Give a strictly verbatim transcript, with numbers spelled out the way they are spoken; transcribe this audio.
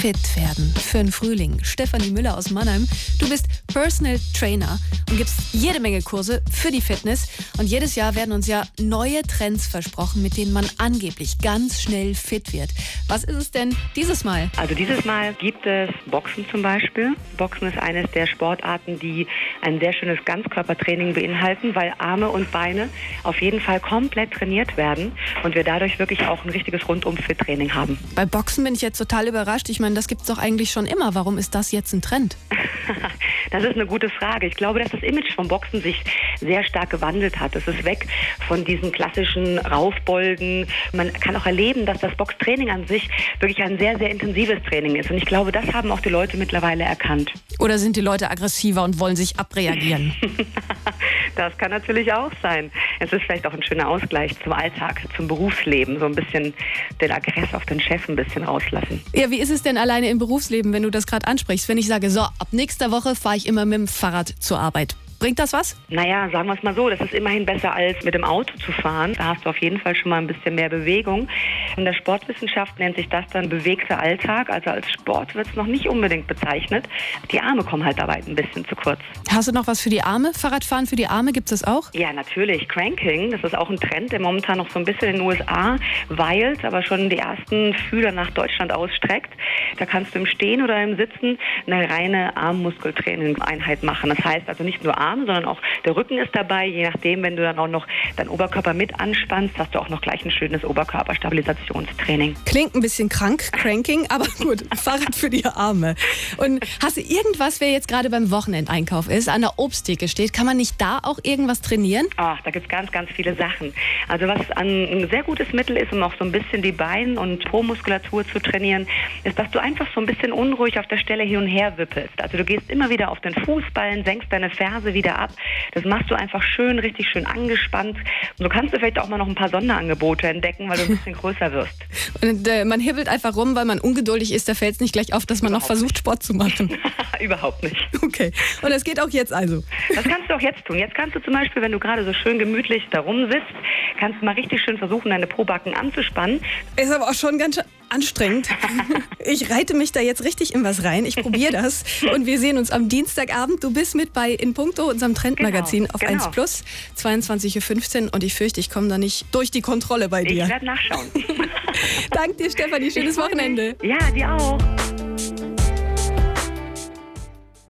Fit werden für den Frühling. Stefanie Müller aus Mannheim. Du bist Personal Trainer und gibst jede Menge Kurse für die Fitness. Und jedes Jahr werden uns ja neue Trends versprochen, mit denen man angeblich ganz schnell fit wird. Was ist es denn dieses Mal? Also dieses Mal gibt es Boxen zum Beispiel. Boxen ist eines der Sportarten, die ein sehr schönes Ganzkörpertraining beinhalten, weil Arme und Beine auf jeden Fall komplett trainiert werden und wir dadurch wirklich auch ein richtiges Rundum-Fit-Training haben. Bei Boxen bin ich jetzt total überrascht. Ich meine, das gibt es doch eigentlich schon immer. Warum ist das jetzt ein Trend? Das ist eine gute Frage. Ich glaube, dass das Image vom Boxen sich sehr stark gewandelt hat. Es ist weg von diesen klassischen Raufbolgen. Man kann auch erleben, dass das Boxtraining an sich wirklich ein sehr, sehr intensives Training ist. Und ich glaube, das haben auch die Leute mittlerweile erkannt. Oder sind die Leute aggressiver und wollen sich abreagieren? Das kann natürlich auch sein. Es ist vielleicht auch ein schöner Ausgleich zum Alltag, zum Berufsleben. So ein bisschen den Aggress auf den Chef ein bisschen rauslassen. Ja, wie ist es denn alleine im Berufsleben, wenn du das gerade ansprichst? Wenn ich sage, so, ab nächster Woche fahre ich immer mit dem Fahrrad zur Arbeit. Bringt das was? Naja, sagen wir es mal so, das ist immerhin besser als mit dem Auto zu fahren. Da hast du auf jeden Fall schon mal ein bisschen mehr Bewegung. In der Sportwissenschaft nennt sich das dann bewegter Alltag. Also als Sport wird es noch nicht unbedingt bezeichnet. Die Arme kommen halt dabei ein bisschen zu kurz. Hast du noch was für die Arme? Fahrradfahren für die Arme, gibt es das auch? Ja, natürlich. Cranking, das ist auch ein Trend, der momentan noch so ein bisschen in den U S A weilt, aber schon die ersten Fühler nach Deutschland ausstreckt. Da kannst du im Stehen oder im Sitzen eine reine Armmuskeltraining-Einheit machen. Das heißt also nicht nur Arme, sondern auch der Rücken ist dabei. Je nachdem, wenn du dann auch noch deinen Oberkörper mit anspannst, hast du auch noch gleich ein schönes Oberkörperstabilisationstraining. Klingt ein bisschen krank, Cranking, aber gut, Fahrrad für die Arme. Und hast du irgendwas, wer jetzt gerade beim Wochenendeinkauf ist, an der Obsttheke steht, kann man nicht da auch irgendwas trainieren? Ach, da gibt es ganz, ganz viele Sachen. Also was ein sehr gutes Mittel ist, um auch so ein bisschen die Bein- und Po-Muskulatur zu trainieren, ist, dass du einfach so ein bisschen unruhig auf der Stelle hin und her wippelst. Also du gehst immer wieder auf den Fußballen, senkst deine Ferse wieder ab. Das machst du einfach schön, richtig schön angespannt. Und so kannst du vielleicht auch mal noch ein paar Sonderangebote entdecken, weil du ein bisschen größer wirst. Und äh, man hibbelt einfach rum, weil man ungeduldig ist. Da fällt es nicht gleich auf, dass man Überhaupt noch versucht, nicht. Sport zu machen. Überhaupt nicht. Okay. Und das geht auch jetzt also? Das kannst du auch jetzt tun. Jetzt kannst du zum Beispiel, wenn du gerade so schön gemütlich da rumsitzt, kannst du mal richtig schön versuchen, deine Pobacken anzuspannen. Ist aber auch schon ganz schön anstrengend. Ich reite mich da jetzt richtig in was rein. Ich probiere das. Und wir sehen uns am Dienstagabend. Du bist mit bei In Puncto, unserem Trendmagazin genau, auf genau. eins Plus, zweiundzwanzig Uhr fünfzehn. Und ich fürchte, ich komme da nicht durch die Kontrolle bei dir. Ich werde nachschauen. Danke dir, Stefanie. Schönes Wochenende. Ja, dir auch.